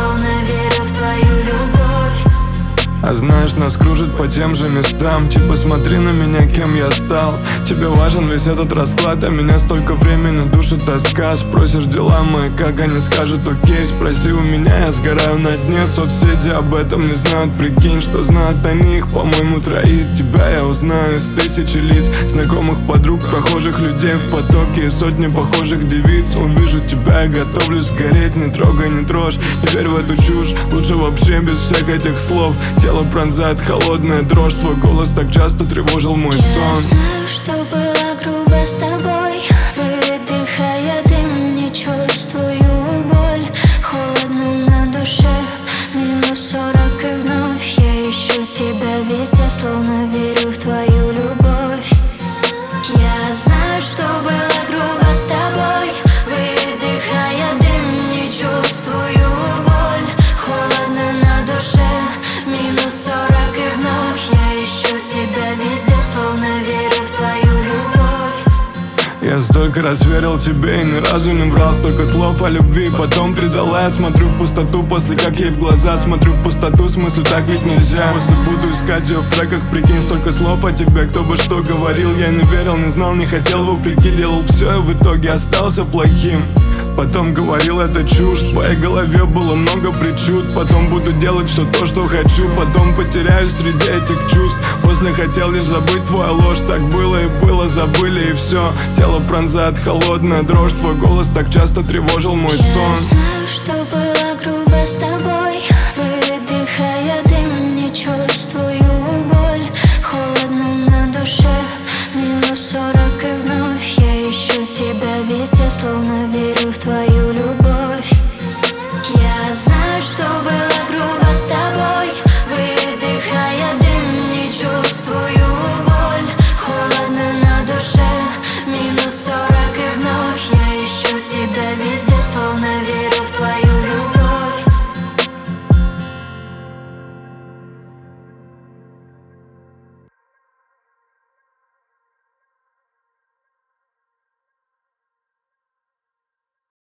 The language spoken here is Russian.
словно верю в твою любовь. А знаешь, нас кружит по тем же местам. Типа смотри на меня, кем я стал. Тебе важен весь этот расклад, а меня столько времени душит тоска. Спросишь дела мои, как они скажут окей. Спроси у меня, я сгораю на дне. Соцсети об этом не знают, прикинь, что знают они их, по-моему, троит. Тебя я узнаю из тысячи лиц, знакомых подруг, прохожих людей в потоке и сотни похожих девиц. Увижу тебя и готовлюсь сгореть, не трогай, не трожь, не верь в эту чушь. Лучше вообще без всех этих слов. Тело пронзает холодная дрожь, твой голос так часто тревожил мой сон. Я знаю, что было грубо с тобой. Выдыхая дым, не чувствую боль. Холодно на душе, -40 и вновь я ищу тебя везде, словно верю в твою любовь. Я знаю, что было грубо с тобой. Выдыхая дым, не чувствую боль. Холодно на душе, -40 и вновь я ищу тебя везде, словно верю в твою любовь. Я столько раз верил тебе и ни разу не врал. Столько слов о любви, потом предала. Я смотрю в пустоту, после как ей в глаза. Смотрю в пустоту, в смысле так ведь нельзя. После буду искать ее в треках, прикинь, столько слов о тебе. Кто бы что говорил, я не верил, не знал, не хотел, вопреки делал все и в итоге остался плохим. Потом говорил, это чушь, в твоей голове было много причуд. Потом буду делать все то, что хочу. Потом потеряюсь среди этих чувств. После хотел лишь забыть твою ложь. Так было и было, забыли и все. Тело пронзает холодная дрожь. Твой голос так часто тревожил мой сон. Я знаю, что было грубо с тобой.